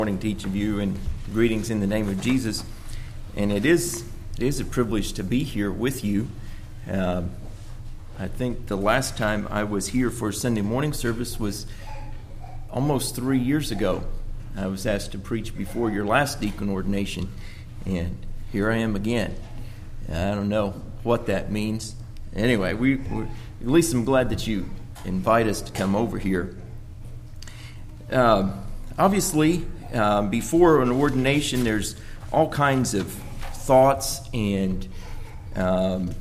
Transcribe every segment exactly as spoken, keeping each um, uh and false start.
Morning to each of you, and greetings in the name of Jesus. And it is it is a privilege to be here with you. Uh, I think the last time I was here for a Sunday morning service was almost three years ago. I was asked to preach before your last deacon ordination, and here I am again. I don't know what that means. Anyway, we we're, at least I'm glad that you invite us to come over here. Uh, obviously. Um, before an ordination, there's all kinds of thoughts and um,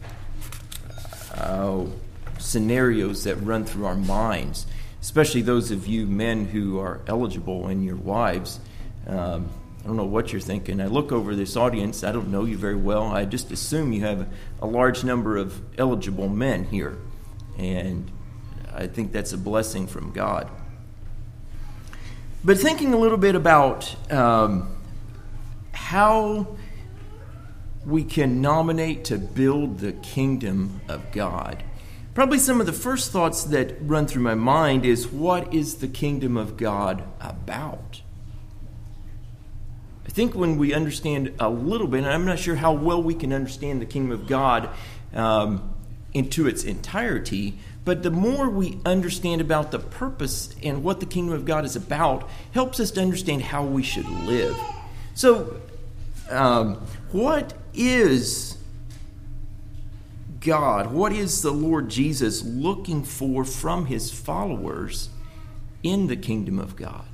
uh, scenarios that run through our minds, especially those of you men who are eligible and your wives. Um, I don't know what you're thinking. I look over this audience. I don't know you very well. I just assume you have a large number of eligible men here, and I think that's a blessing from God. But thinking a little bit about um, how we can nominate to build the kingdom of God, probably some of the first thoughts that run through my mind is, what is the kingdom of God about? I think when we understand a little bit, and I'm not sure how well we can understand the kingdom of God um, into its entirety, but the more we understand about the purpose and what the kingdom of God is about, helps us to understand how we should live. So, um, what is God? What is the Lord Jesus looking for from his followers in the kingdom of God?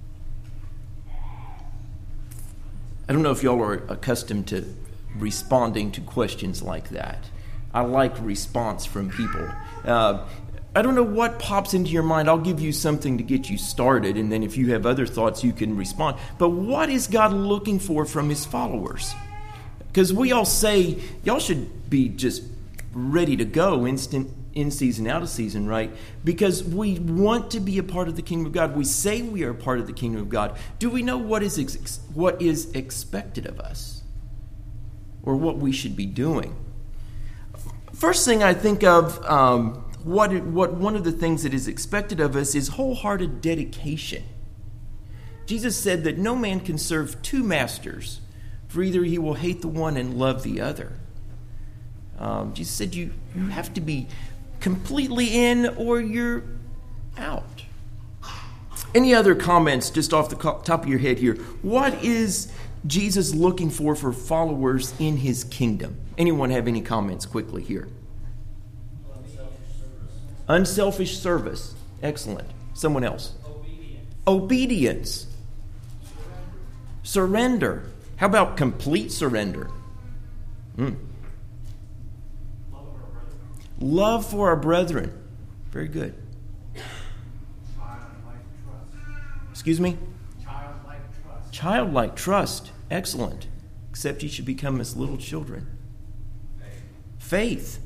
I don't know if y'all are accustomed to responding to questions like that. I like response from people. Uh, I don't know what pops into your mind. I'll give you something to get you started, and then if you have other thoughts, you can respond. But what is God looking for from his followers? Because we all say, y'all should be just ready to go instant, in season, out of season, right? Because we want to be a part of the kingdom of God. We say we are a part of the kingdom of God. Do we know what is ex- what is expected of us? Or what we should be doing? First thing I think of, um, what what one of the things that is expected of us is wholehearted dedication. Jesus said that no man can serve two masters, for either he will hate the one and love the other. Um, Jesus said you, you have to be completely in or you're out. Any other comments just off the top of your head here? What is Jesus looking for for followers in his kingdom? Anyone have any comments quickly here? Unselfish service. Unselfish service. Excellent. Someone else? Obedience. Obedience. Surrender. Surrender. How about complete surrender? Mm. Love for our brethren. Love for our brethren. Very good. Childlike trust. Excuse me? Childlike trust. Childlike trust. Excellent. Except you should become as little children. Faith. Faith.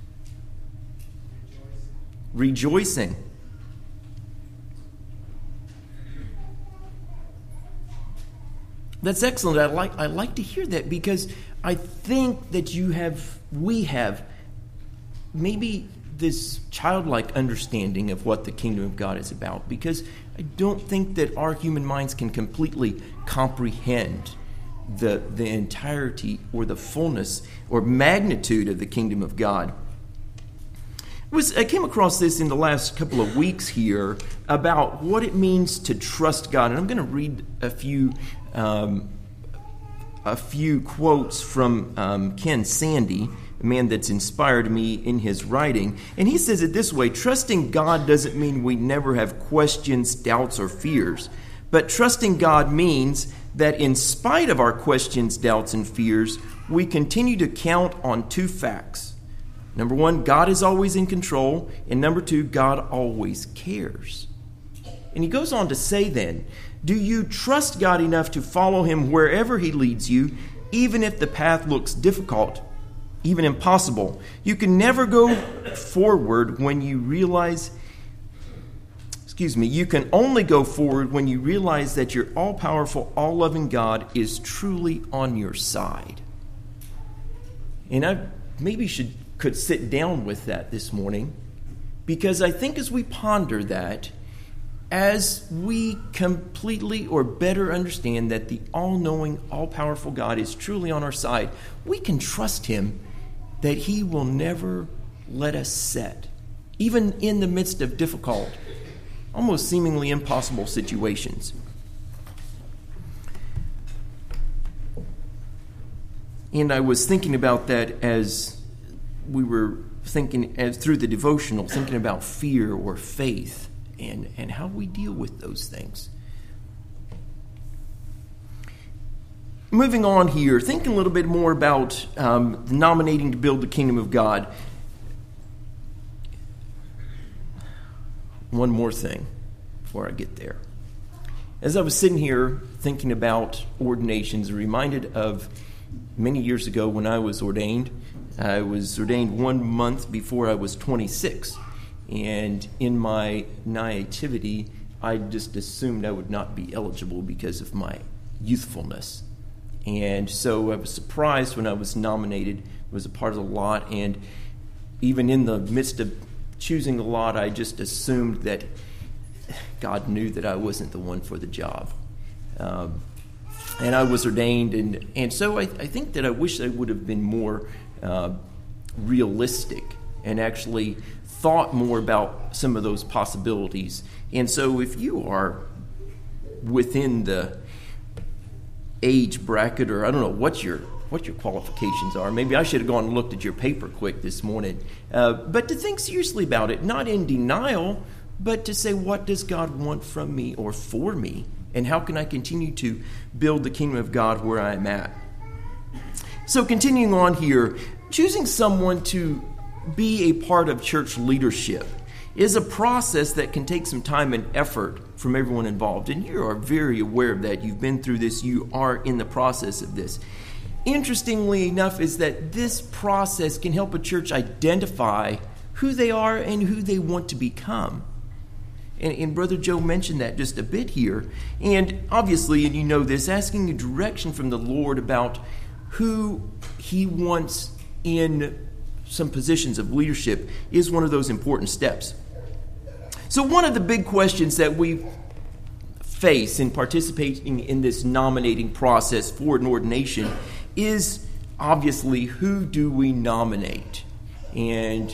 Rejoicing. Rejoicing. That's excellent. I like I like to hear that, because I think that you have we have maybe this childlike understanding of what the kingdom of God is about, because I don't think that our human minds can completely comprehend the the entirety or the fullness or magnitude of the kingdom of God. It was, I came across this in the last couple of weeks here about what it means to trust God, and I'm going to read a few um, a few quotes from um, Ken Sande, a man that's inspired me in his writing, and he says it this way: trusting God doesn't mean we never have questions, doubts, or fears, but trusting God means that in spite of our questions, doubts, and fears, we continue to count on two facts. Number one, God is always in control, and number two, God always cares. And he goes on to say then, do you trust God enough to follow him wherever he leads you, even if the path looks difficult, even impossible? You can never go forward when you realize Excuse me, you can only go forward when you realize that your all-powerful, all-loving God is truly on your side. And I maybe should could sit down with that this morning, because I think as we ponder that, as we completely or better understand that the all-knowing, all-powerful God is truly on our side, we can trust him that he will never let us set, even in the midst of difficult, almost seemingly impossible situations. And I was thinking about that as we were thinking, as through the devotional, thinking about fear or faith and, and how we deal with those things. Moving on here, thinking a little bit more about um, nominating to build the kingdom of God. One more thing before I get there. As I was sitting here thinking about ordinations, reminded of many years ago when I was ordained. I was ordained one month before I was twenty-six. And in my naivety, I just assumed I would not be eligible because of my youthfulness. And so I was surprised when I was nominated, was a part of the lot, and even in the midst of choosing the lot, I just assumed that God knew that I wasn't the one for the job. Um, and I was ordained, and, and so I, I think that I wish I would have been more uh, realistic and actually thought more about some of those possibilities. And so if you are within the age bracket, or I don't know what your what your qualifications are. Maybe I should have gone and looked at your paper quick this morning. Uh, but to think seriously about it, not in denial, but to say, what does God want from me or for me? And how can I continue to build the kingdom of God where I'm at? So continuing on here, choosing someone to be a part of church leadership is a process that can take some time and effort from everyone involved. And you are very aware of that. You've been through this. You are in the process of this. Interestingly enough is that this process can help a church identify who they are and who they want to become. And, and Brother Joe mentioned that just a bit here. And obviously, and you know this, asking a direction from the Lord about who he wants in some positions of leadership is one of those important steps. So one of the big questions that we face in participating in this nominating process for an ordination is obviously, who do we nominate? And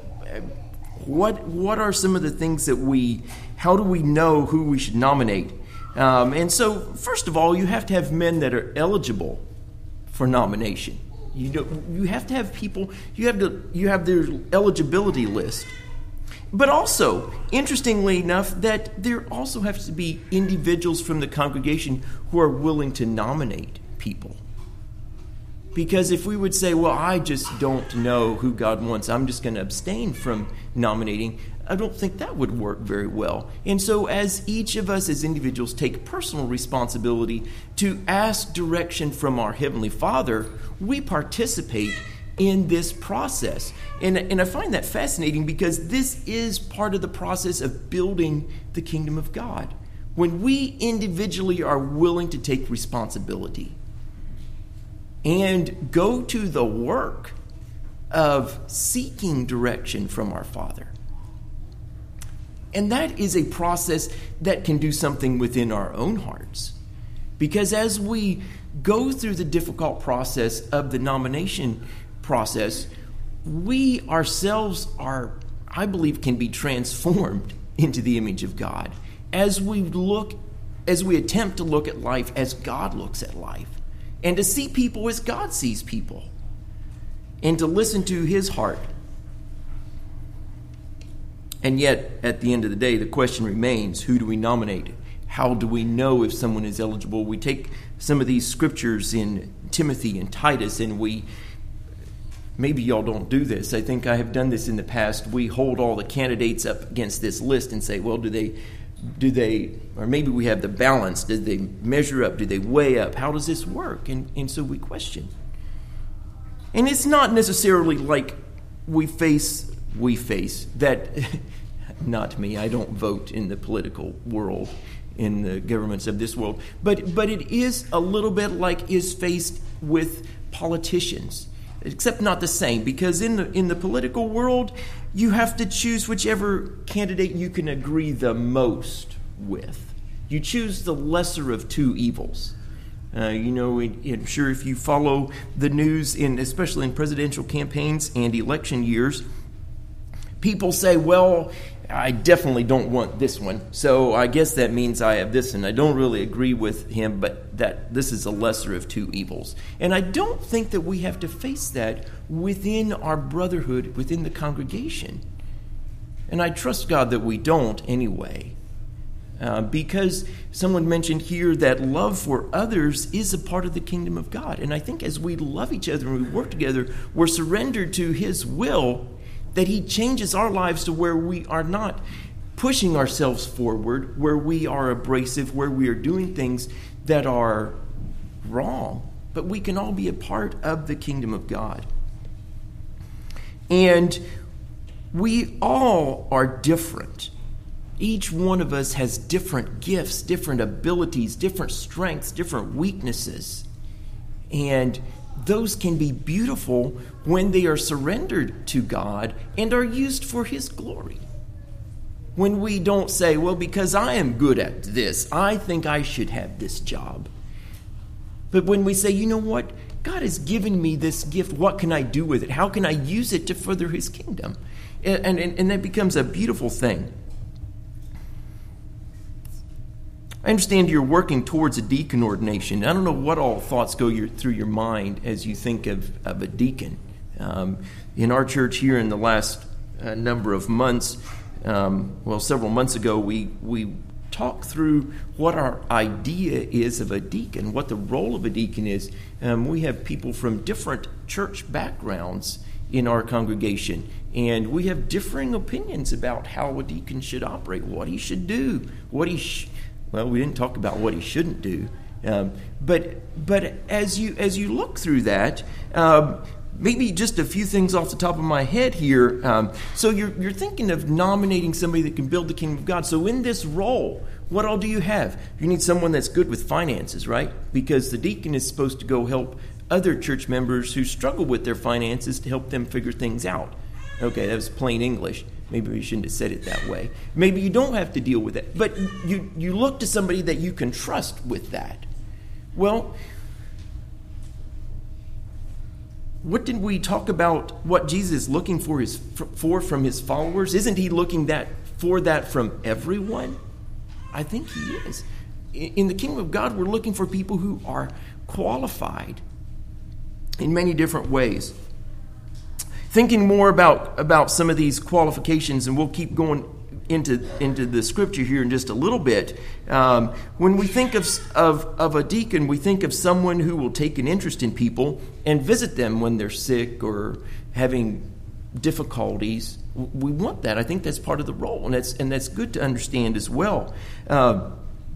what what are some of the things that we, how do we know who we should nominate? Um, and so, first of all, you have to have men that are eligible for nomination. You know, you have to have people, you have to you have their eligibility list. But also, interestingly enough, that there also has to be individuals from the congregation who are willing to nominate people. Because if we would say, well, I just don't know who God wants, I'm just going to abstain from nominating, I don't think that would work very well. And so as each of us as individuals take personal responsibility to ask direction from our Heavenly Father, we participate in this process. And, and I find that fascinating because this is part of the process of building the kingdom of God. When we individually are willing to take responsibility and go to the work of seeking direction from our Father. And that is a process that can do something within our own hearts. Because as we go through the difficult process of the nomination process, we ourselves are, I believe, can be transformed into the image of God as we look, as we attempt to look at life as God looks at life, and to see people as God sees people, and to listen to his heart. And yet, at the end of the day, the question remains, who do we nominate? How do we know if someone is eligible? We take some of these scriptures in Timothy and Titus, and we, maybe y'all don't do this. I think I have done this in the past. We hold all the candidates up against this list and say, well, do they, do they, or maybe we have the balance. Do they measure up? Do they weigh up? How does this work? And, and so we question. And it's not necessarily like we face, we face that, not me, I don't vote in the political world, in the governments of this world, but but it is a little bit like is faced with politicians, except not the same, because in the in the political world, you have to choose whichever candidate you can agree the most with. You choose the lesser of two evils. Uh, you know, it, I'm sure if you follow the news, in especially in presidential campaigns and election years, people say, well, I definitely don't want this one, so I guess that means I have this, and I don't really agree with him, but that this is a lesser of two evils. And I don't think that we have to face that within our brotherhood, within the congregation. And I trust God that we don't anyway. Uh, because someone mentioned here that love for others is a part of the kingdom of God. And I think as we love each other and we work together, we're surrendered to his will, that he changes our lives to where we are not pushing ourselves forward, where we are abrasive, where we are doing things that are wrong. But we can all be a part of the kingdom of God. And we all are different. Each one of us has different gifts, different abilities, different strengths, different weaknesses. And those can be beautiful when they are surrendered to God and are used for his glory. When we don't say, well, because I am good at this, I think I should have this job. But when we say, you know what? God has given me this gift. What can I do with it? How can I use it to further his kingdom? And, and, and that becomes a beautiful thing. I understand you're working towards a deacon ordination. I don't know what all thoughts go your, through your mind as you think of, of a deacon. Um, in our church here in the last uh, number of months, um, well, several months ago, we, we talked through what our idea is of a deacon, what the role of a deacon is. Um, we have people from different church backgrounds in our congregation, and we have differing opinions about how a deacon should operate, what he should do, what he should. Well, we didn't talk about what he shouldn't do, um, but but as you as you look through that, um, maybe just a few things off the top of my head here. Um, so you're you're thinking of nominating somebody that can build the kingdom of God. So in this role, what all do you have? You need someone that's good with finances, right? Because the deacon is supposed to go help other church members who struggle with their finances to help them figure things out. Okay, that was plain English. Maybe we shouldn't have said it that way. Maybe you don't have to deal with it. But you, you look to somebody that you can trust with that. Well, what did we talk about what Jesus is looking for, his, for from his followers? Isn't he looking that for that from everyone? I think he is. In the kingdom of God, we're looking for people who are qualified in many different ways. Thinking more about, about some of these qualifications, and we'll keep going into, into the scripture here in just a little bit. Um, when we think of, of, of a deacon, we think of someone who will take an interest in people and visit them when they're sick or having difficulties. We want that. I think that's part of the role, and that's, and that's good to understand as well. Uh,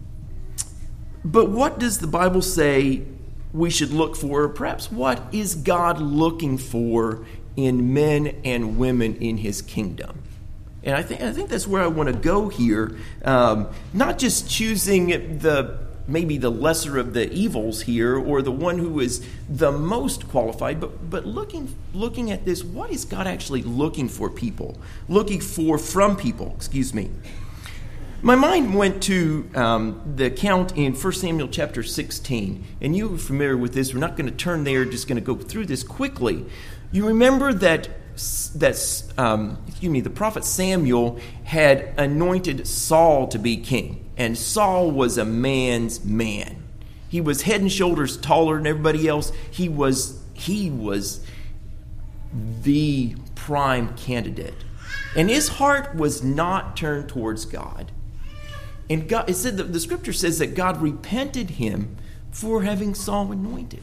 but what does the Bible say we should look for? Or perhaps what is God looking for in men and women in his kingdom? And I think I think that's where I want to go here. Um, not just choosing the maybe the lesser of the evils here, or the one who is the most qualified, but but looking looking at this, what is God actually looking for people? Looking for from people, excuse me. My mind went to um, the account in First Samuel chapter sixteen. And you are familiar with this. We're not going to turn there, just going to go through this quickly. You remember that, that um, excuse me, the prophet Samuel had anointed Saul to be king. And Saul was a man's man. He was head and shoulders taller than everybody else. He was, he was the prime candidate. And his heart was not turned towards God. And God, it said that the scripture says that God repented him for having Saul anointed.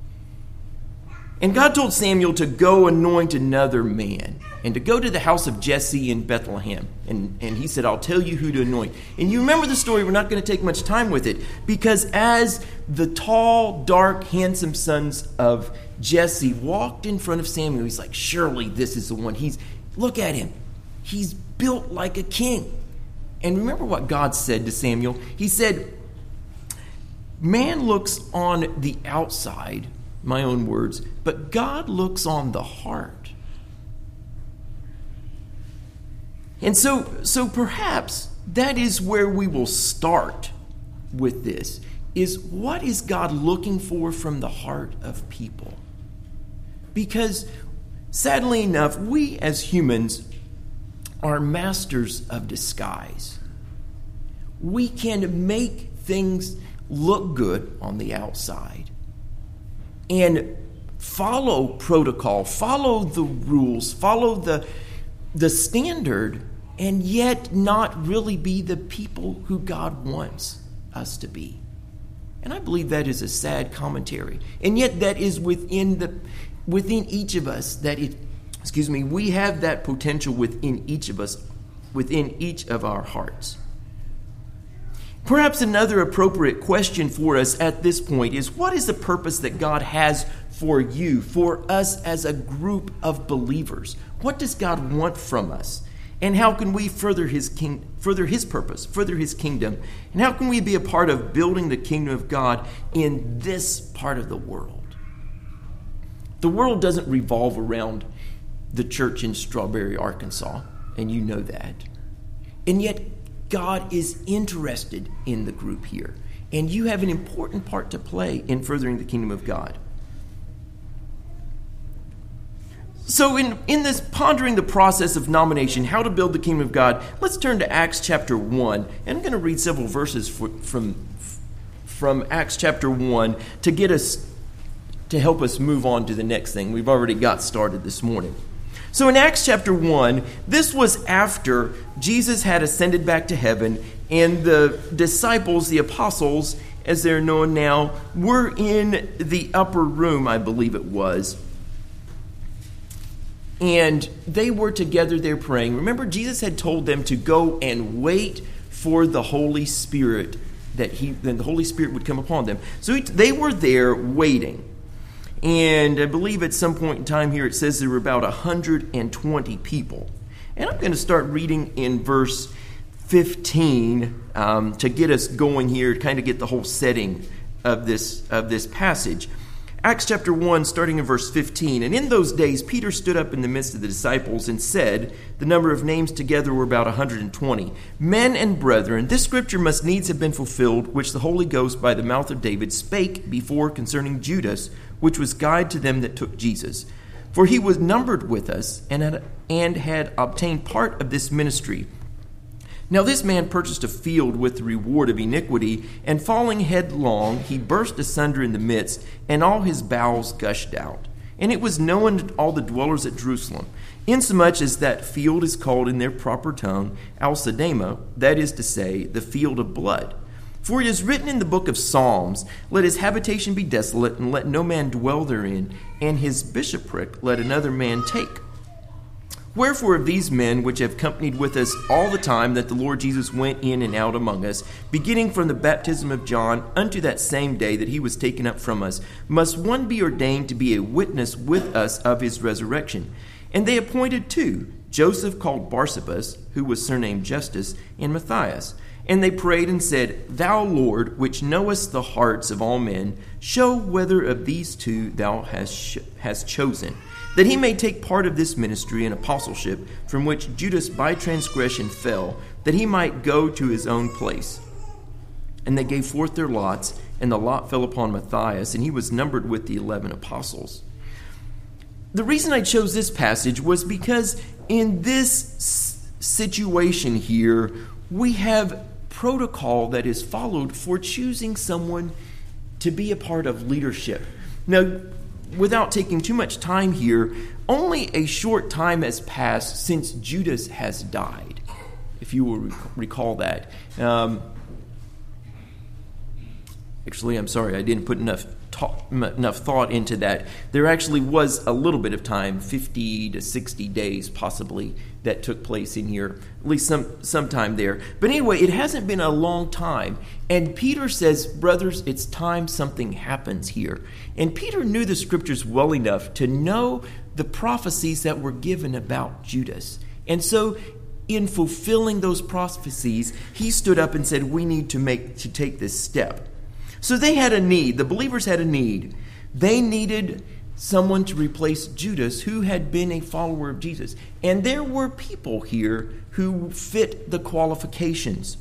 And God told Samuel to go anoint another man and to go to the house of Jesse in Bethlehem. And, and he said, I'll tell you who to anoint. And you remember the story. We're not going to take much time with it. Because as the tall, dark, handsome sons of Jesse walked in front of Samuel, he's like, surely this is the one. He's, look at him. He's built like a king. And remember what God said to Samuel. He said, man looks on the outside, my own words, but God looks on the heart. And so, so perhaps that is where we will start with this, is what is God looking for from the heart of people? Because sadly enough, we as humans are masters of disguise. We can make things look good on the outside and follow protocol, follow the rules, follow the, the standard, and yet not really be the people who God wants us to be. And I believe that is a sad commentary. And yet that is within the within each of us, that it, excuse me, we have that potential within each of us, within each of our hearts. Perhaps another appropriate question for us at this point is, what is the purpose that God has for you, for us as a group of believers? What does God want from us? And how can we further his king, further his purpose, further his kingdom? And how can we be a part of building the kingdom of God in this part of the world? The world doesn't revolve around the church in Strawberry, Arkansas, and you know that. And yet God is interested in the group here, and you have an important part to play in furthering the kingdom of God. So in, in this pondering the process of nomination, how to build the kingdom of God, let's turn to Acts chapter one. And I'm going to read several verses for, from, from Acts chapter one to get us, to help us move on to the next thing. We've already got started this morning. So in Acts chapter one, this was after Jesus had ascended back to heaven, and the disciples, the apostles, as they're known now, were in the upper room, I believe it was. And they were together there praying. Remember, Jesus had told them to go and wait for the Holy Spirit, that he then the Holy Spirit would come upon them. So he, they were there waiting. And I believe at some point in time here it says there were about one hundred twenty people. And I'm going to start reading in verse fifteen um, to get us going here, to kind of get the whole setting of this of this passage. Acts chapter one, starting in verse fifteen. And in those days Peter stood up in the midst of the disciples and said, the number of names together were about one hundred twenty. Men and brethren, this scripture must needs have been fulfilled, which the Holy Ghost by the mouth of David spake before concerning Judas, which was guide to them that took Jesus. For he was numbered with us, and had, and had obtained part of this ministry. Now this man purchased a field with the reward of iniquity, and falling headlong, he burst asunder in the midst, and all his bowels gushed out. And it was known to all the dwellers at Jerusalem, insomuch as that field is called in their proper tongue Al-Sadama, that is to say, the field of blood. For it is written in the book of Psalms, let his habitation be desolate, and let no man dwell therein, and his bishopric let another man take. Wherefore of these men which have companied with us all the time that the Lord Jesus went in and out among us, beginning from the baptism of John unto that same day that he was taken up from us, must one be ordained to be a witness with us of his resurrection. And they appointed two, Joseph called Barsabas, who was surnamed Justus, and Matthias. And they prayed and said, Thou, Lord, which knowest the hearts of all men, show whether of these two thou hast, hast chosen, that he may take part of this ministry and apostleship, from which Judas by transgression fell, that he might go to his own place. And they gave forth their lots, and the lot fell upon Matthias, and he was numbered with the eleven apostles. The reason I chose this passage was because in this s- situation here, we have protocol that is followed for choosing someone to be a part of leadership. Now, without taking too much time here, only a short time has passed since Judas has died, if you will recall that. Um, actually, I'm sorry, I didn't put enough ta- enough thought into that. There actually was a little bit of time, fifty to sixty days possibly, that took place in here, at least some sometime there. But anyway, it hasn't been a long time. And Peter says, brothers, it's time something happens here. And Peter knew the scriptures well enough to know the prophecies that were given about Judas. And so in fulfilling those prophecies, he stood up and said, we need to make to take this step. So they had a need. The believers had a need. They needed someone to replace Judas who had been a follower of Jesus. And there were people here who fit the qualifications.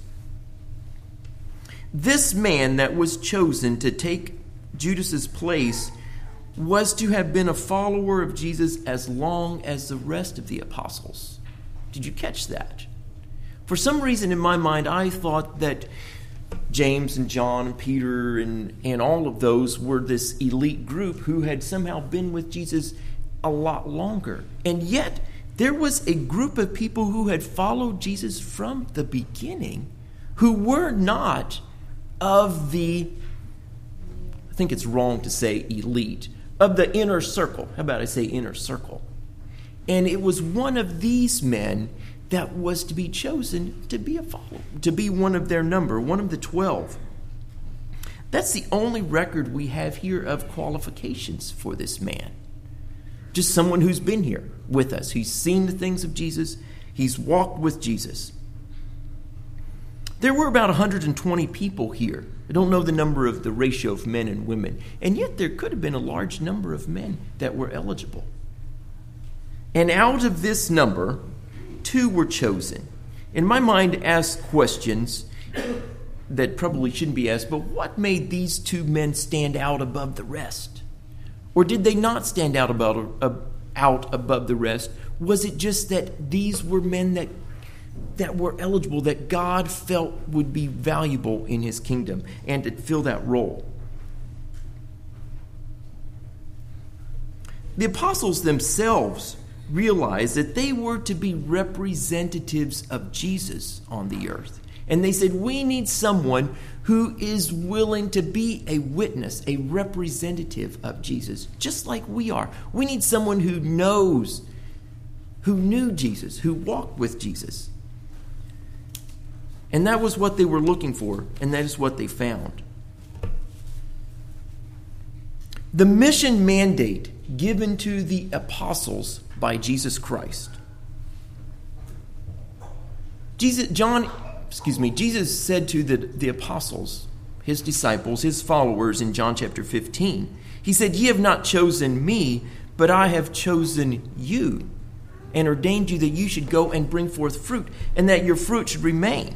This man that was chosen to take Judas's place was to have been a follower of Jesus as long as the rest of the apostles. Did you catch that? For some reason in my mind, I thought that James and John and Peter and, and all of those were this elite group who had somehow been with Jesus a lot longer. And yet, there was a group of people who had followed Jesus from the beginning who were not of the, I think it's wrong to say elite, of the inner circle. How about I say inner circle? And it was one of these men that was to be chosen to be a follower, to be one of their number, one of the twelve. That's the only record we have here of qualifications for this man. Just someone who's been here with us. He's seen the things of Jesus. He's walked with Jesus. There were about one hundred twenty people here. I don't know the number of the ratio of men and women. And yet there could have been a large number of men that were eligible. And out of this number, two were chosen. In my mind, ask questions that probably shouldn't be asked, but what made these two men stand out above the rest? Or did they not stand out, about, uh, out above the rest? Was it just that these were men that that were eligible, that God felt would be valuable in his kingdom and to fill that role? The apostles themselves realized that they were to be representatives of Jesus on the earth. And they said, we need someone who is willing to be a witness, a representative of Jesus, just like we are. We need someone who knows, who knew Jesus, who walked with Jesus. And that was what they were looking for, and that is what they found. The mission mandate given to the apostles by Jesus Christ. Jesus, John, excuse me, Jesus said to the, the apostles, his disciples, his followers in John chapter fifteen, he said, ye have not chosen me, but I have chosen you and ordained you that you should go and bring forth fruit, and that your fruit should remain.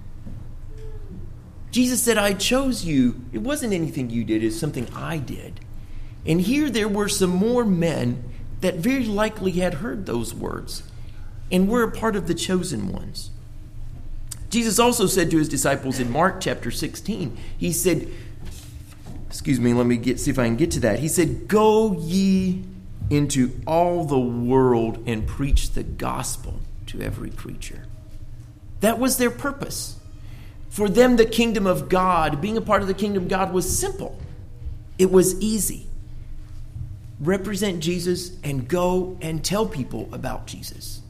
Jesus said, I chose you. It wasn't anything you did, it's something I did. And here there were some more men that very likely had heard those words and were a part of the chosen ones. Jesus also said to his disciples in Mark chapter sixteen, he said, excuse me, let me get see if I can get to that. He said, go ye into all the world and preach the gospel to every creature. That was their purpose. For them, the kingdom of God, being a part of the kingdom of God, was simple. It was easy. Represent Jesus and go and tell people about Jesus.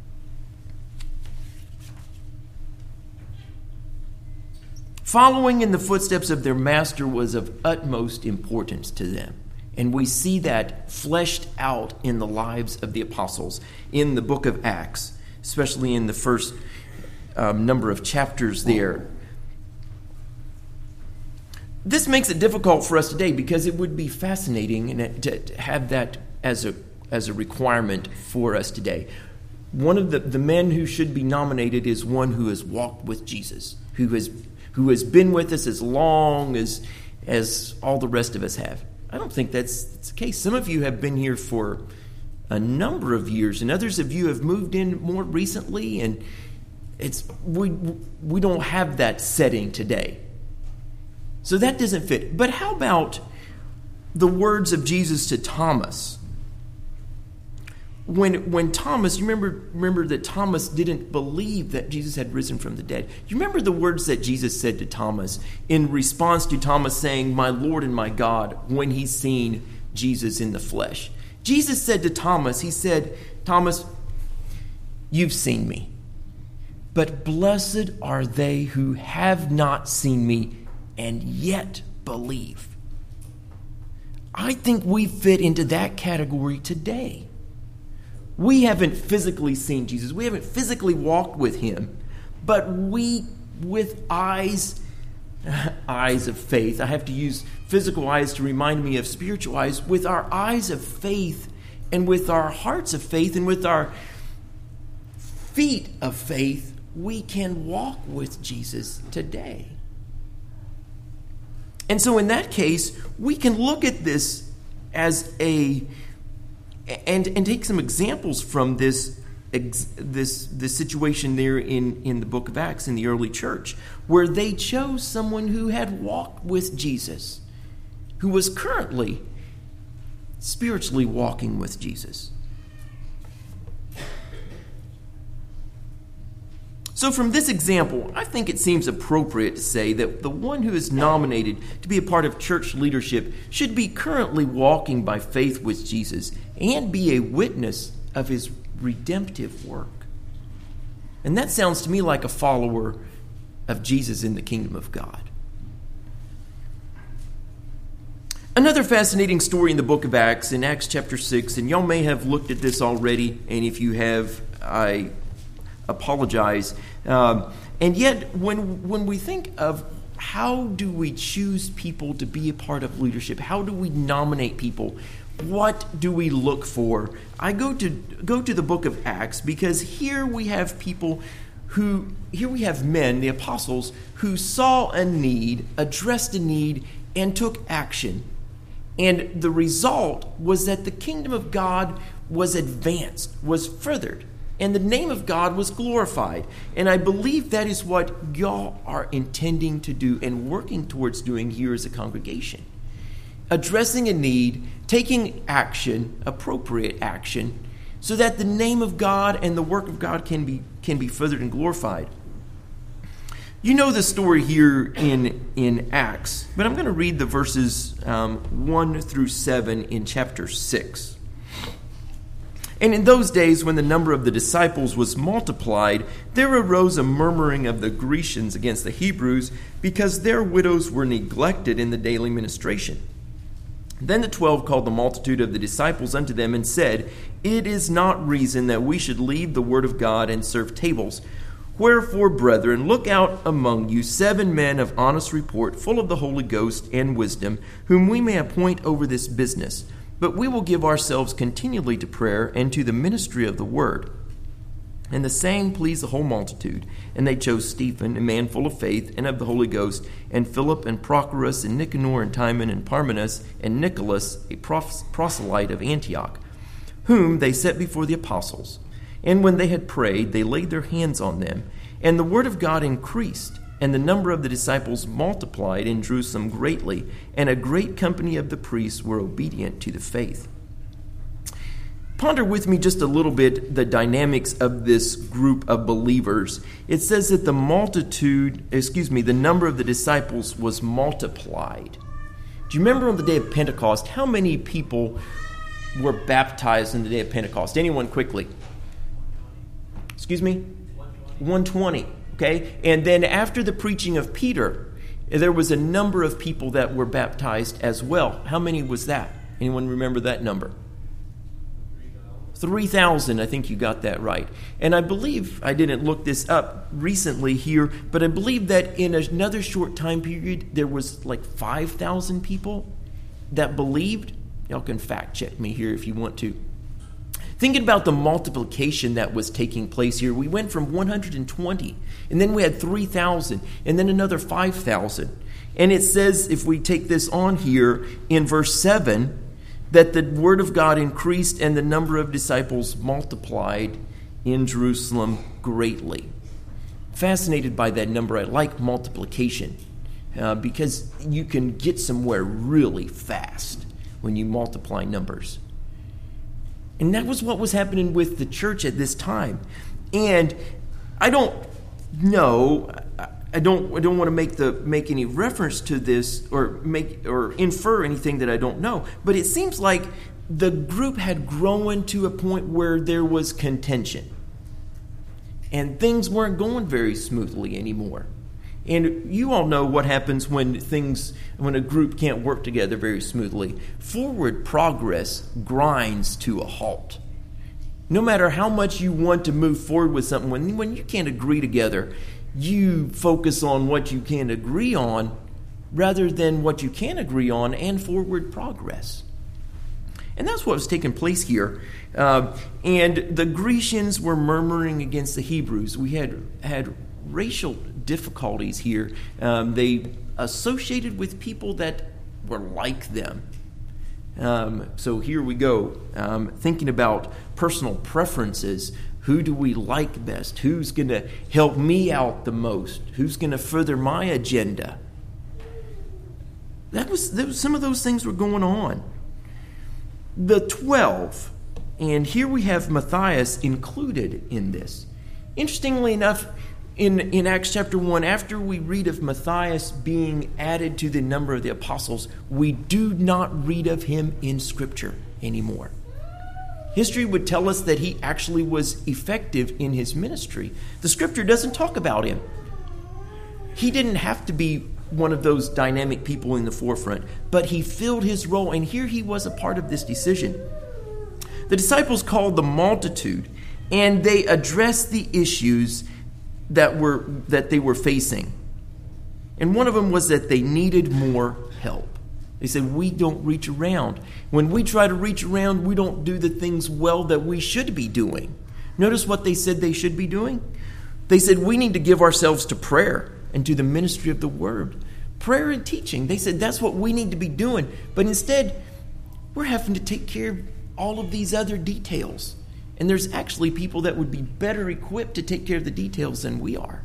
Following in the footsteps of their master was of utmost importance to them. And we see that fleshed out in the lives of the apostles in the book of Acts, especially in the first um, number of chapters there. This makes it difficult for us today because it would be fascinating and to have that as a as a requirement for us today. One of the, the men who should be nominated is one who has walked with Jesus, who has who has been with us as long as as all the rest of us have. I don't think that's, that's the case. Some of you have been here for a number of years, and others of you have moved in more recently, and it's we we don't have that setting today. So that doesn't fit. But how about the words of Jesus to Thomas? When when Thomas, you remember, remember that Thomas didn't believe that Jesus had risen from the dead. You remember the words that Jesus said to Thomas in response to Thomas saying, my Lord and my God, when he's seen Jesus in the flesh. Jesus said to Thomas, he said, Thomas, you've seen me. But blessed are they who have not seen me and yet believe. I think we fit into that category today. We haven't physically seen Jesus. We haven't physically walked with him. But we, with eyes eyes of faith. I have to use physical eyes to remind me of spiritual eyes. With our eyes of faith and with our hearts of faith and with our feet of faith, we can walk with Jesus today. And so in that case, we can look at this as a, and, and take some examples from this this this situation there in, in the book of Acts in the early church, where they chose someone who had walked with Jesus, who was currently spiritually walking with Jesus. So from this example, I think it seems appropriate to say that the one who is nominated to be a part of church leadership should be currently walking by faith with Jesus and be a witness of his redemptive work. And that sounds to me like a follower of Jesus in the kingdom of God. Another fascinating story in the book of Acts, in Acts chapter six, and y'all may have looked at this already, and if you have, I apologize. Um, and yet, when when we think of how do we choose people to be a part of leadership, how do we nominate people, what do we look for? I go to go to the book of Acts because here we have people who, here we have men, the apostles, who saw a need, addressed a need, and took action. And the result was that the kingdom of God was advanced, was furthered, and the name of God was glorified. And I believe that is what y'all are intending to do and working towards doing here as a congregation. Addressing a need, taking action, appropriate action, so that the name of God and the work of God can be can be furthered and glorified. You know the story here in, in Acts, but I'm going to read the verses um, one through seven in chapter six. And in those days, when the number of the disciples was multiplied, there arose a murmuring of the Grecians against the Hebrews, because their widows were neglected in the daily ministration. Then the twelve called the multitude of the disciples unto them and said, It is not reason that we should leave the word of God and serve tables. Wherefore, brethren, look out among you seven men of honest report, full of the Holy Ghost and wisdom, whom we may appoint over this business. But we will give ourselves continually to prayer and to the ministry of the word. And the saying pleased the whole multitude. And they chose Stephen, a man full of faith and of the Holy Ghost, and Philip and Prochorus and Nicanor and Timon and Parmenas and Nicholas, a proselyte of Antioch, whom they set before the apostles. And when they had prayed, they laid their hands on them. And the word of God increased, and the number of the disciples multiplied in Jerusalem greatly, and a great company of the priests were obedient to the faith. Ponder with me just a little bit the dynamics of this group of believers. It says that the multitude, excuse me, the number of the disciples was multiplied. Do you remember on the day of Pentecost, how many people were baptized on the day of Pentecost? Anyone quickly? Excuse me? one twenty. Okay? And then after the preaching of Peter, there was a number of people that were baptized as well. How many was that? Anyone remember that number? three thousand. I think you got that right. And I believe, I didn't look this up recently here, but I believe that in another short time period, there was like five thousand people that believed. Y'all can fact check me here if you want to. Thinking about the multiplication that was taking place here, we went from one hundred twenty, and then we had three thousand, and then another five thousand. And it says, if we take this on here in verse seven, that the word of God increased and the number of disciples multiplied in Jerusalem greatly. Fascinated by that number. I like multiplication uh, because you can get somewhere really fast when you multiply numbers. And that was what was happening with the church at this time. And I don't know, I don't I don't want to make the make any reference to this or make or infer anything that I don't know, but it seems like the group had grown to a point where there was contention. And things weren't going very smoothly anymore. And you all know what happens when things, when a group can't work together very smoothly. Forward progress grinds to a halt. No matter how much you want to move forward with something, when, when you can't agree together, you focus on what you can't agree on, rather than what you can agree on and forward progress. And that's what was taking place here. Uh, and the Grecians were murmuring against the Hebrews. We had had racial difficulties here. Um, they associated with people that were like them. Um, so here we go, um, thinking about personal preferences. Who do we like best? Who's going to help me out the most? Who's going to further my agenda? That was, that was some of those things were going on. The twelve, and here we have Matthias included in this. Interestingly enough, in, in Acts chapter one, after we read of Matthias being added to the number of the apostles, we do not read of him in Scripture anymore. History would tell us that he actually was effective in his ministry. The Scripture doesn't talk about him. He didn't have to be one of those dynamic people in the forefront, but he filled his role, and here he was a part of this decision. The disciples called the multitude, and they addressed the issues that were that they were facing. And one of them was that they needed more help. They said, we don't reach around. When we try to reach around, we don't do the things well that we should be doing. Notice what they said they should be doing. They said, we need to give ourselves to prayer and to the ministry of the word. Prayer and teaching. They said that's what we need to be doing. But instead, we're having to take care of all of these other details. And there's actually people that would be better equipped to take care of the details than we are.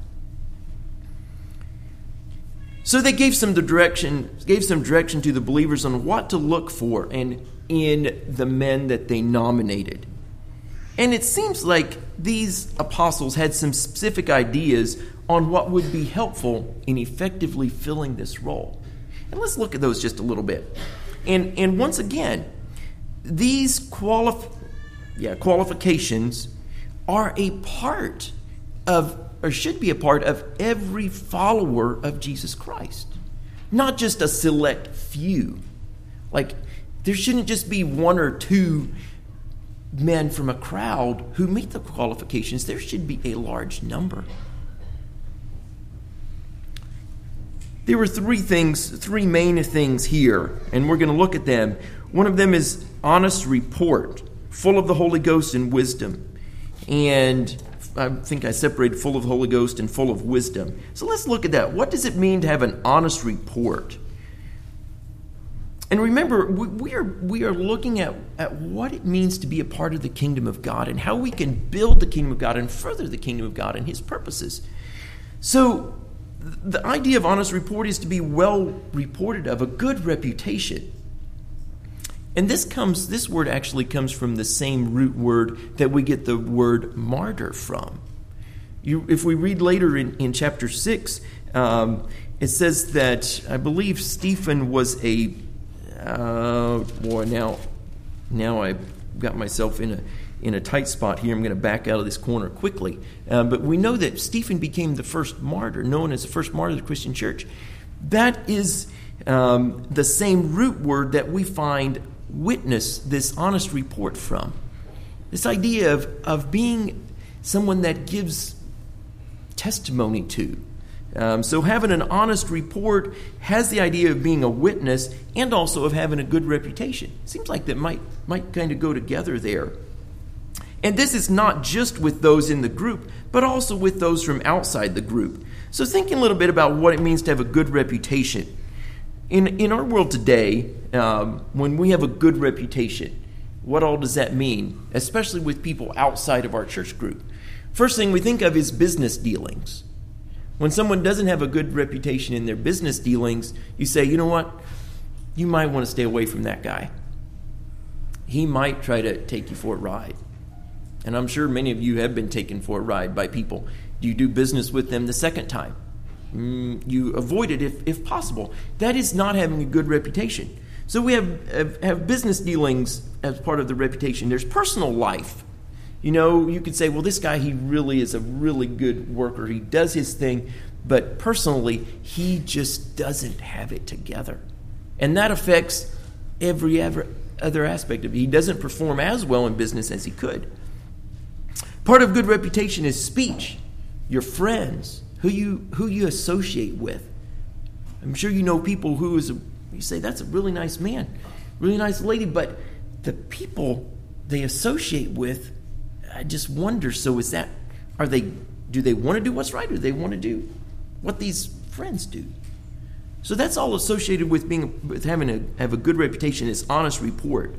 So they gave some direction, gave some direction to the believers on what to look for and in the men that they nominated. And it seems like these apostles had some specific ideas on what would be helpful in effectively filling this role. And let's look at those just a little bit. And and once again, these qualif- yeah, qualifications are a part of, or should be a part of, every follower of Jesus Christ. Not just a select few. Like, there shouldn't just be one or two men from a crowd who meet the qualifications. There should be a large number. There were three things, three main things here, and we're going to look at them. One of them is honest report, full of the Holy Ghost and wisdom. And I think I separated full of the Holy Ghost and full of wisdom. So let's look at that. What does it mean to have an honest report? And remember, we are we are looking at, at what it means to be a part of the kingdom of God and how we can build the kingdom of God and further the kingdom of God and His purposes. So the idea of honest report is to be well reported of, a good reputation. And this comes, this word actually comes from the same root word that we get the word martyr from. You, if we read later in, in chapter six, um, it says that I believe Stephen was a uh, boy. Now, now I got myself in a in a tight spot here. I'm going to back out of this corner quickly. Uh, but we know that Stephen became the first martyr, known as the first martyr of the Christian church. That is um, the same root word that we find witness, this honest report, from. This idea of, of being someone that gives testimony to. Um, so having an honest report has the idea of being a witness and also of having a good reputation. Seems like that might might kind of go together there. And this is not just with those in the group, but also with those from outside the group. So thinking a little bit about what it means to have a good reputation. In in our world today, um, when we have a good reputation, what all does that mean? Especially with people outside of our church group. First thing we think of is business dealings. When someone doesn't have a good reputation in their business dealings, you say, you know what? You might want to stay away from that guy. He might try to take you for a ride. And I'm sure many of you have been taken for a ride by people. Do you do business with them the second time? Mm, you avoid it if, if possible. That is not having a good reputation. So we have, have have business dealings as part of the reputation. There's personal life. You know, you could say, well, this guy, he really is a really good worker. He does his thing, but personally, he just doesn't have it together. And that affects every other aspect of it. He doesn't perform as well in business as he could. Part of good reputation is speech, your friends, who you who you associate with, I'm sure you know people who is a, you say, that's a really nice man, really nice lady, but the people they associate with, I just wonder, so is that, are they, do they want to do what's right, or do they want to do what these friends do? So that's all associated with being, with having a, have a good reputation, is honest report.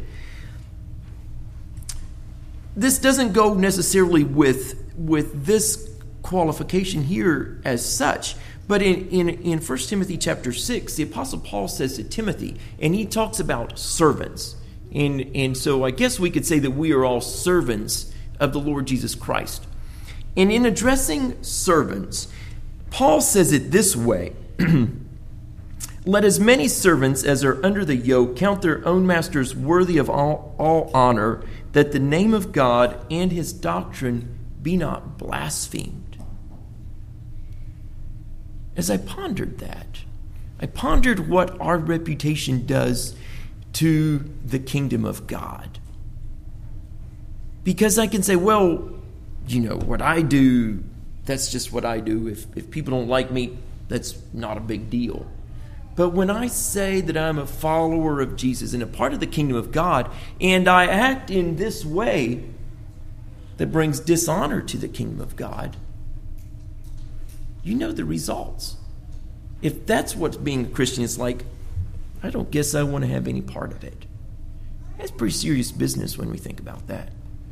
This doesn't go necessarily with, with this qualification here as such, but in, in, in First Timothy chapter six, the Apostle Paul says to Timothy, and he talks about servants. And, and so I guess we could say that we are all servants of the Lord Jesus Christ. And in addressing servants, Paul says it this way: let as many servants as are under the yoke count their own masters worthy of all, all honor, that the name of God and his doctrine be not blasphemed. As I pondered that, I pondered what our reputation does to the kingdom of God. Because I can say, well, you know, what I do, that's just what I do. If, if people don't like me, that's not a big deal. But when I say that I'm a follower of Jesus and a part of the kingdom of God, and I act in this way that brings dishonor to the kingdom of God, you know the results. If that's what being a Christian is like, I don't guess I want to have any part of it. That's pretty serious business when we think about that.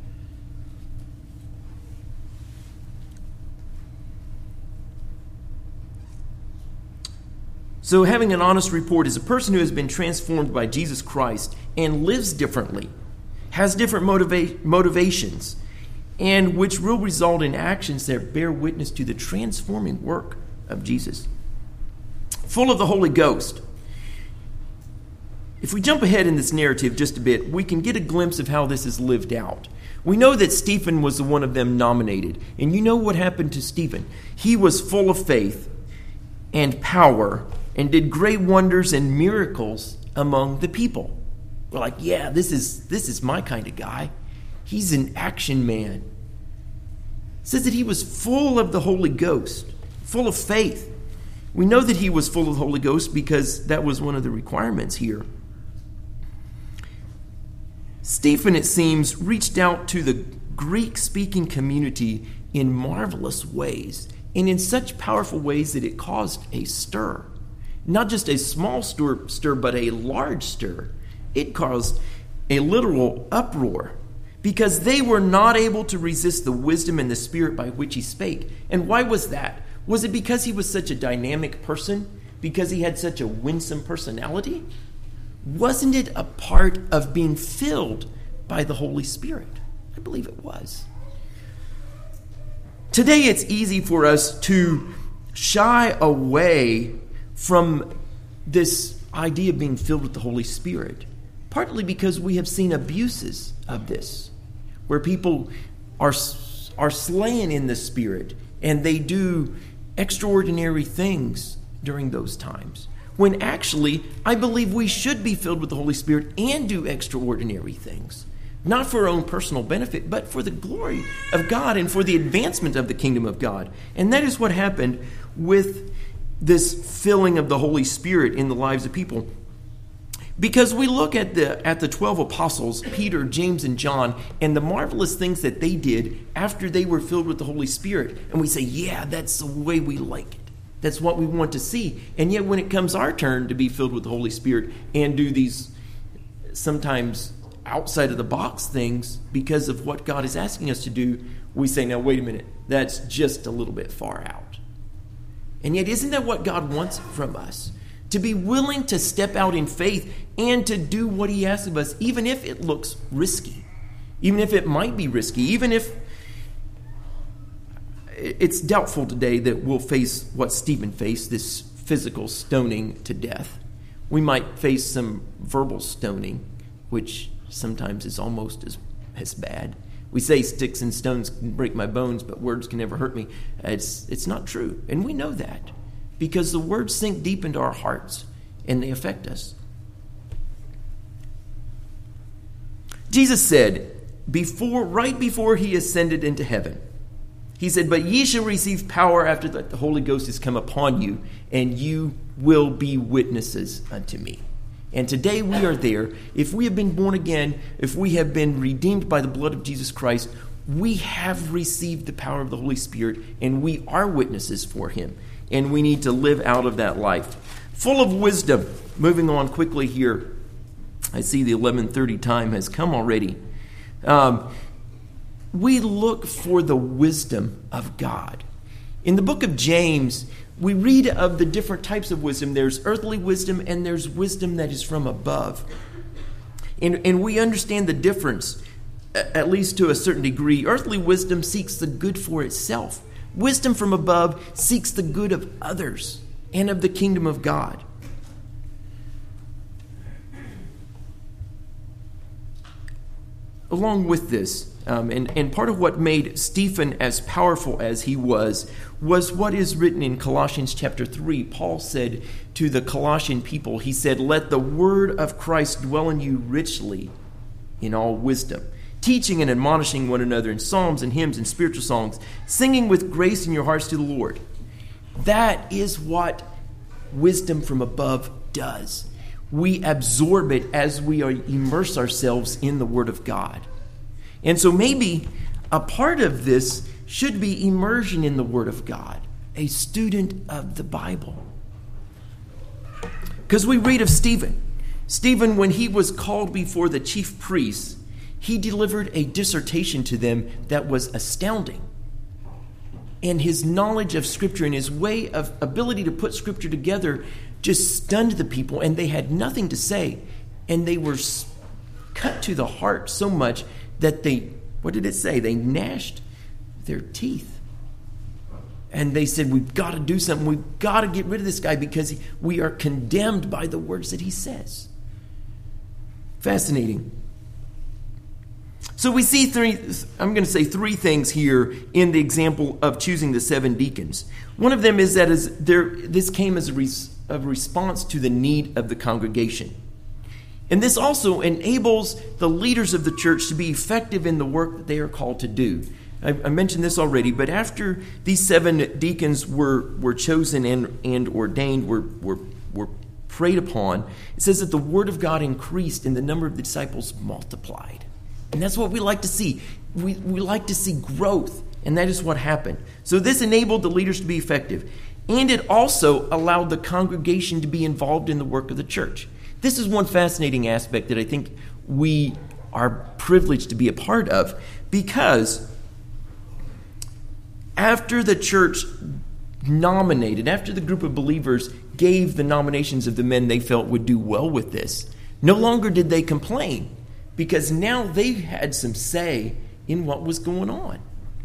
So having an honest report is a person who has been transformed by Jesus Christ and lives differently, has different motiva- motivations, and which will result in actions that bear witness to the transforming work of Jesus. Full of the Holy Ghost. If we jump ahead in this narrative just a bit, we can get a glimpse of how this is lived out. We know that Stephen was the one of them nominated. And you know what happened to Stephen. He was full of faith and power and did great wonders and miracles among the people. We're like, yeah, this is this is my kind of guy. He's an action man. It says that he was full of the Holy Ghost, full of faith. We know that he was full of the Holy Ghost because that was one of the requirements here. Stephen, it seems, reached out to the Greek-speaking community in marvelous ways, and in such powerful ways that it caused a stir. Not just a small stir, stir, but a large stir. It caused a literal uproar, because they were not able to resist the wisdom and the spirit by which he spake. And why was that? Was it because he was such a dynamic person? Because he had such a winsome personality? Wasn't it a part of being filled by the Holy Spirit? I believe it was. Today it's easy for us to shy away from this idea of being filled with the Holy Spirit, partly because we have seen abuses of this, where people are, are slain in the Spirit and they do extraordinary things during those times. When actually, I believe we should be filled with the Holy Spirit and do extraordinary things. Not for our own personal benefit, but for the glory of God and for the advancement of the kingdom of God. And that is what happened with this filling of the Holy Spirit in the lives of people. Because we look at the at the twelve apostles, Peter, James, and John, and the marvelous things that they did after they were filled with the Holy Spirit. And we say, yeah, that's the way we like it. That's what we want to see. And yet when it comes our turn to be filled with the Holy Spirit and do these sometimes outside of the box things because of what God is asking us to do, we say, now, wait a minute, that's just a little bit far out. And yet, isn't that what God wants from us? To be willing to step out in faith and to do what he asks of us, even if it looks risky, even if it might be risky, even if it's doubtful today that we'll face what Stephen faced, this physical stoning to death. We might face some verbal stoning, which sometimes is almost as, as bad. We say sticks and stones can break my bones, but words can never hurt me. It's, it's not true. And we know that because the words sink deep into our hearts and they affect us. Jesus said, before, right before he ascended into heaven, He said, but ye shall receive power after that the Holy Ghost has come upon you, and you will be witnesses unto me. And today we are there. If we have been born again, if we have been redeemed by the blood of Jesus Christ, we have received the power of the Holy Spirit, and we are witnesses for him. And we need to live out of that life. Full of wisdom. Moving on quickly here. I see the eleven thirty time has come already. Um, we look for the wisdom of God. In the book of James, we read of the different types of wisdom. There's earthly wisdom and there's wisdom that is from above. And, and we understand the difference, at least to a certain degree. Earthly wisdom seeks the good for itself. Wisdom from above seeks the good of others and of the kingdom of God. Along with this, um, and, and part of what made Stephen as powerful as he was, was what is written in Colossians chapter three. Paul said to the Colossian people, he said, let the word of Christ dwell in you richly in all wisdom, teaching and admonishing one another in psalms and hymns and spiritual songs, singing with grace in your hearts to the Lord. That is what wisdom from above does. We absorb it as we are, immerse ourselves in the Word of God. And so maybe a part of this should be immersion in the Word of God, a student of the Bible. Because we read of Stephen. Stephen, when he was called before the chief priests, he delivered a dissertation to them that was astounding. And his knowledge of Scripture and his way of ability to put Scripture together just stunned the people, and they had nothing to say. And they were cut to the heart so much that they, what did it say? They gnashed their teeth. And they said, we've got to do something. We've got to get rid of this guy because we are condemned by the words that he says. Fascinating. So we see three, I'm going to say three things here in the example of choosing the seven deacons. One of them is that is there, this came as a, res, a response to the need of the congregation. And this also enables the leaders of the church to be effective in the work that they are called to do. I, I mentioned this already, but after these seven deacons were, were chosen and, and ordained, were, were, were prayed upon, it says that the word of God increased and the number of the disciples multiplied. And that's what we like to see. We, we like to see growth, and that is what happened. So this enabled the leaders to be effective. And it also allowed the congregation to be involved in the work of the church. This is one fascinating aspect that I think we are privileged to be a part of, because after the church nominated, after the group of believers gave the nominations of the men they felt would do well with this, no longer did they complain, because now they had some say in what was going on.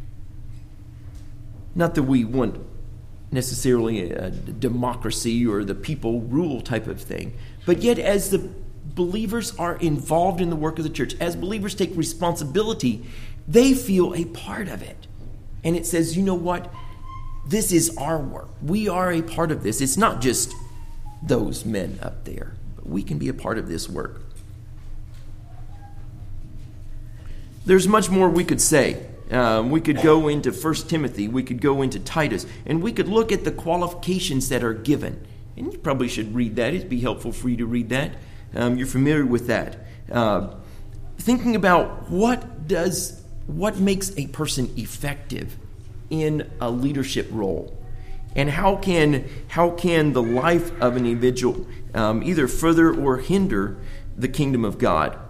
Not that we want necessarily a democracy or the people rule type of thing, but yet as the believers are involved in the work of the church, as believers take responsibility, they feel a part of it. And it says, you know what? This is our work. We are a part of this. It's not just those men up there, but we can be a part of this work. There's much more we could say. Um, we could go into First Timothy. We could go into Titus. And we could look at the qualifications that are given. And you probably should read that. It'd be helpful for you to read that. Um, you're familiar with that. Uh, thinking about what does, what makes a person effective in a leadership role. And how can, how can the life of an individual um, either further or hinder the kingdom of God.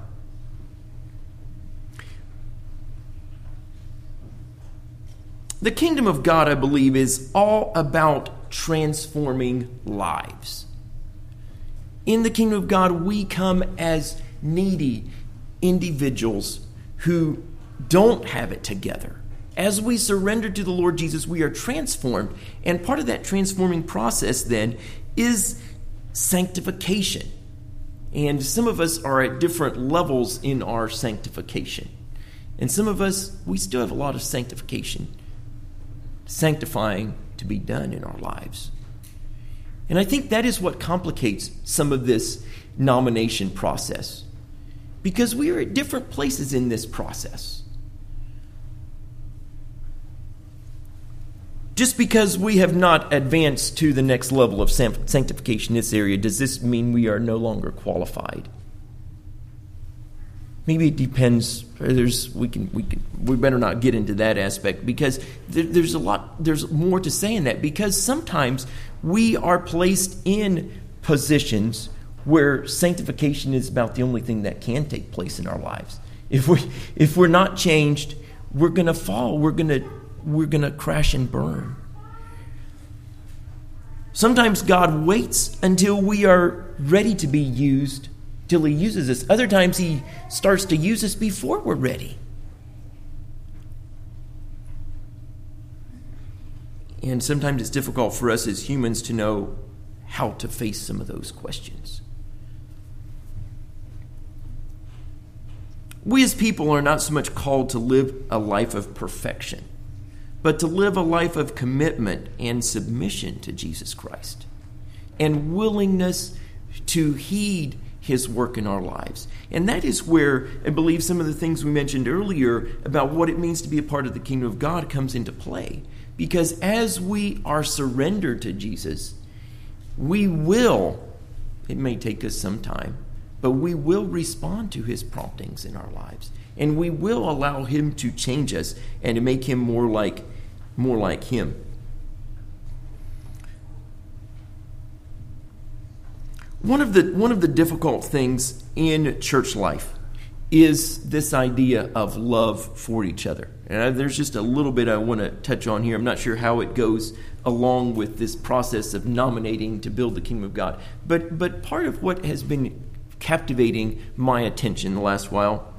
The kingdom of God, I believe, is all about transforming lives. In the kingdom of God, we come as needy individuals who don't have it together. As we surrender to the Lord Jesus, we are transformed. And part of that transforming process then is sanctification. And some of us are at different levels in our sanctification. And some of us, we still have a lot of sanctification, sanctifying to be done in our lives. And I think that is what complicates some of this nomination process, because we are at different places in this process. Just because we have not advanced to the next level of sanctification in this area, does this mean we are no longer qualified? Maybe it depends. There's we can we can we better not get into that aspect, because there, there's a lot. There's more to say in that, because sometimes we are placed in positions where sanctification is about the only thing that can take place in our lives. If we if we're not changed, we're going to fall. We're going to we're going to crash and burn. Sometimes God waits until we are ready to be used, till he uses us. Other times he starts to use us before we're ready. And sometimes it's difficult for us as humans to know how to face some of those questions. We as people are not so much called to live a life of perfection, but to live a life of commitment and submission to Jesus Christ, and willingness to heed his work in our lives. And that is where I believe some of the things we mentioned earlier about what it means to be a part of the kingdom of God comes into play. Because as we are surrendered to Jesus, we will, it may take us some time, but we will respond to his promptings in our lives. And we will allow him to change us and to make him more like, more like him. One of the one of the difficult things in church life is this idea of love for each other. And there's just a little bit I want to touch on here. I'm not sure how it goes along with this process of nominating to build the kingdom of God. But but part of what has been captivating my attention the last while,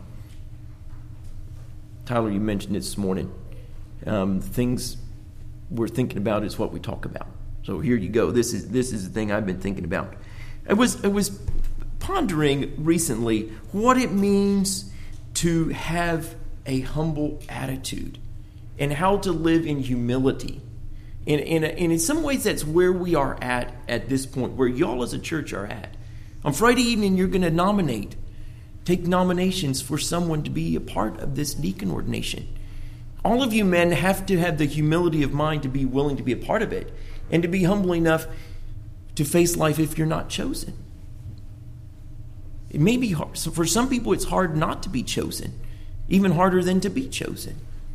Tyler, you mentioned it this morning. Um, things we're thinking about is what we talk about. So here you go. This is this is the thing I've been thinking about. I was I was pondering recently what it means to have a humble attitude and how to live in humility. And, and, and in some ways, that's where we are at at this point, where y'all as a church are at. On Friday evening, you're going to nominate, take nominations for someone to be a part of this deacon ordination. All of you men have to have the humility of mind to be willing to be a part of it, and to be humble enough to face life if you're not chosen. It may be hard. So for some people, it's hard not to be chosen, even harder than to be chosen.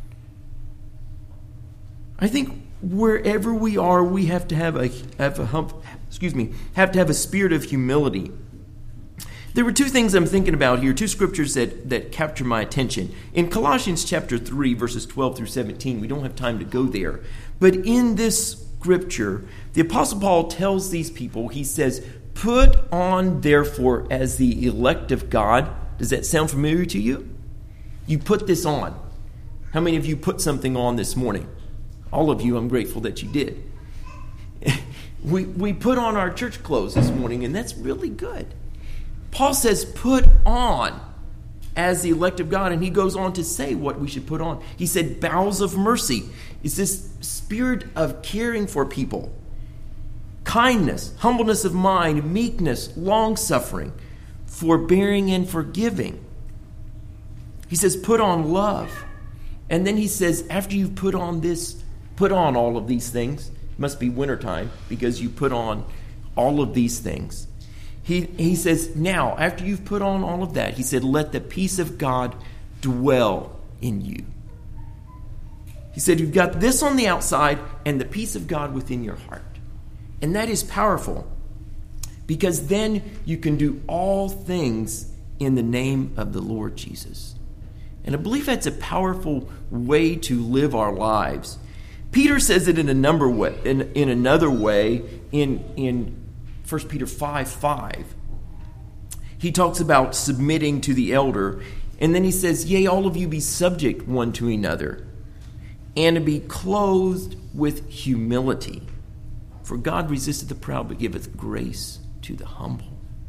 I think wherever we are, we have to have a have a hump, excuse me, have to have a spirit of humility. There were two things I'm thinking about here, two scriptures that, that capture my attention. In Colossians chapter three, verses twelve through seventeen, we don't have time to go there. But in this scripture, the Apostle Paul tells these people, he says, "Put on, therefore, as the elect of God." Does that sound familiar to you? You put this on. How many of you put something on this morning? All of you, I'm grateful that you did. we, we put on our church clothes this morning, and that's really good. Paul says, put on as the elect of God, and he goes on to say what we should put on. He said, bowels of mercy. It's this spirit of caring for people. Kindness, humbleness of mind, meekness, long-suffering, forbearing and forgiving. He says, put on love. And then he says, after you've put on this, put on all of these things. It must be wintertime because you put on all of these things. He, he says, now, after you've put on all of that, he said, let the peace of God dwell in you. He said, you've got this on the outside and the peace of God within your heart. And that is powerful because then you can do all things in the name of the Lord Jesus. And I believe that's a powerful way to live our lives. Peter says it in a number way, in, in another way in, in First Peter five five. He talks about submitting to the elder, and then he says, yea, all of you be subject one to another, and to be clothed with humility. For God resisteth the proud, but giveth grace to the humble.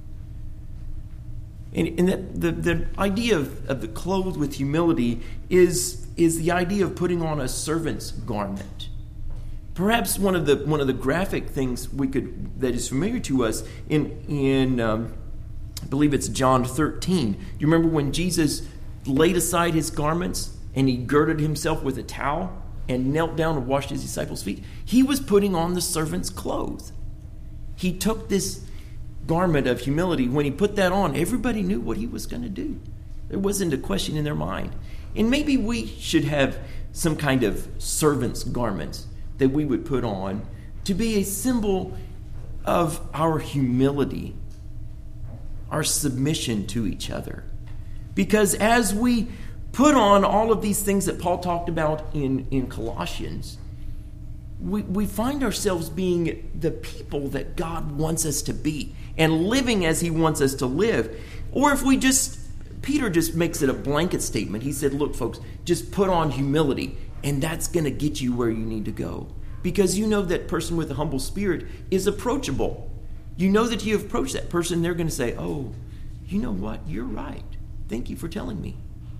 And, and that, the, the idea of, of the clothed with humility is, is the idea of putting on a servant's garment. Perhaps one of the one of the graphic things we could that is familiar to us in in um, I believe it's John thirteen. Do you remember when Jesus laid aside his garments and he girded himself with a towel? and knelt down and washed his disciples' feet, he was putting on the servant's clothes. He took this garment of humility. When he put that on, everybody knew what he was going to do. There wasn't a question in their mind. And maybe we should have some kind of servant's garments that we would put on to be a symbol of our humility, our submission to each other. Because as we put on all of these things that Paul talked about in, in Colossians, we, we find ourselves being the people that God wants us to be and living as he wants us to live. Or if we just, Peter just makes it a blanket statement. He said, look, folks, just put on humility, and that's going to get you where you need to go. Because you know that person with a humble spirit is approachable. You know that you approach that person, they're going to say, oh, you know what? You're right. Thank you for telling me.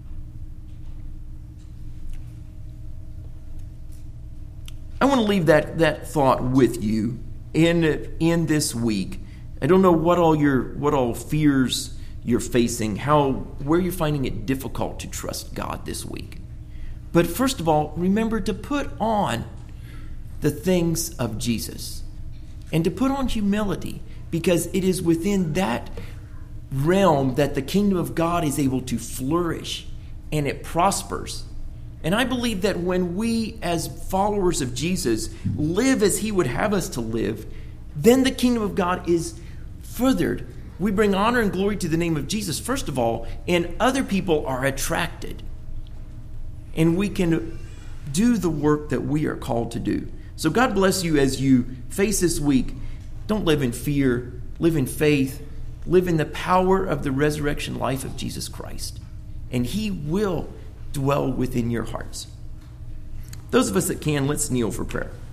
I want to leave that, that thought with you in, in this week. I don't know what all your what all fears you're facing, how where you're finding it difficult to trust God this week. But first of all, remember to put on the things of Jesus and to put on humility, because it is within that realm that the kingdom of God is able to flourish and it prospers. And I believe that when we, as followers of Jesus, live as he would have us to live, then the kingdom of God is furthered. We bring honor and glory to the name of Jesus, first of all, and other people are attracted. And we can do the work that we are called to do. So God bless you as you face this week. Don't live in fear. Live in faith. Live in the power of the resurrection life of Jesus Christ. And he will dwell within your hearts. Those of us that can, let's kneel for prayer.